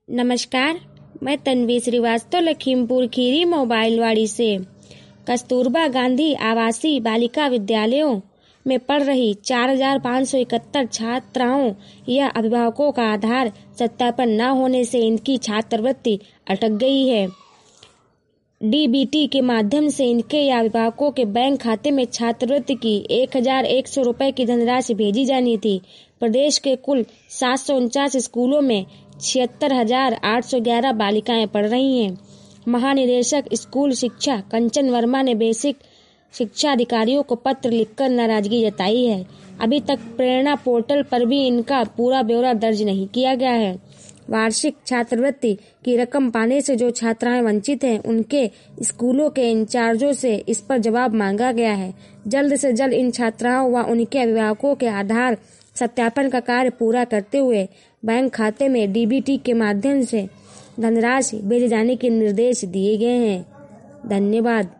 नमस्कार, मैं तन्वी श्रीवास्तव लखीमपुर खीरी मोबाइलवाड़ी से कस्तूरबा गांधी आवासीय बालिका विद्यालयों में पढ़ रही 4,571 छात्राओं या अभिभावकों का आधार सत्यापन न होने से इनकी छात्रवृत्ति अटक गई है। डीबीटी के माध्यम से इनके या अभिभावकों के बैंक खाते में छात्रवृत्ति की 1,100 रुपये की धनराशि भेजी जानी थी। प्रदेश के कुल 749 स्कूलों में 76,811 बालिकाएं पढ़ रही हैं। महानिदेशक स्कूल शिक्षा कंचन वर्मा ने बेसिक शिक्षा अधिकारियों को पत्र लिखकर नाराजगी जताई है। अभी तक प्रेरणा पोर्टल पर भी इनका पूरा ब्यौरा दर्ज नहीं किया गया है। वार्षिक छात्रवृत्ति की रकम पाने से जो छात्राएं वंचित हैं, उनके स्कूलों के इंचार्जों से इस पर जवाब मांगा गया है। जल्द से जल्द इन छात्राओं व उनके अभिभावकों के आधार सत्यापन का कार्य पूरा करते हुए बैंक खाते में डीबीटी के माध्यम से धनराशि भेजे जाने के निर्देश दिए गए हैं। धन्यवाद।